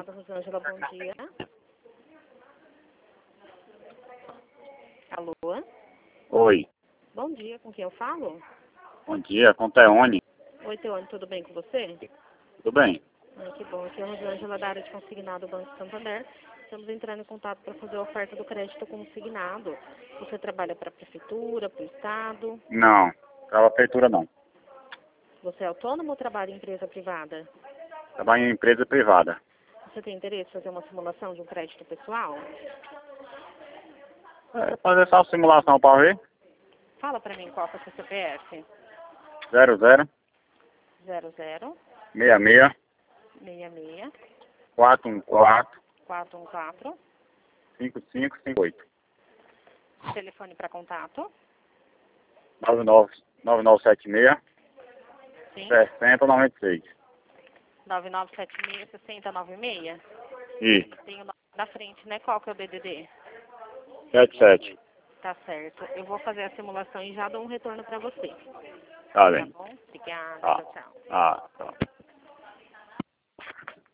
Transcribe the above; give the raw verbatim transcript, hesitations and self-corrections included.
Obrigada, Rosângela. Bom dia. Alô? Oi. Bom dia, com quem eu falo? Bom dia, com Teone. Oi, Teone, tudo bem com você? Tudo bem? Ai, que bom. Aqui é a Rosângela da área de consignado do Banco Santander. Estamos entrando em contato para fazer a oferta do crédito consignado. Você trabalha para a prefeitura, para o estado? Não, para a prefeitura não. Você é autônomo ou trabalha em empresa privada? Trabalho em empresa privada. Você tem interesse em fazer uma simulação de um crédito pessoal? É, fazer só simulação para ver. Fala para mim qual que é o seu C P F. zero zero zero zero seis seis seis seis quatro um quatro quatro um quatro. cinco cinco cinco oito. Telefone para contato. nove nove nove nove sete seis Sim. seis zero nove seis. nove nove sete seis, seis zero nove seis. Isso. Tem o nome da frente, né? Qual que é o D D D? sete sete. Tá certo. Eu vou fazer a simulação e já dou um retorno para você. Tá Tá bem. bom? Obrigada. Ah, Tchau, tchau. ah, tá.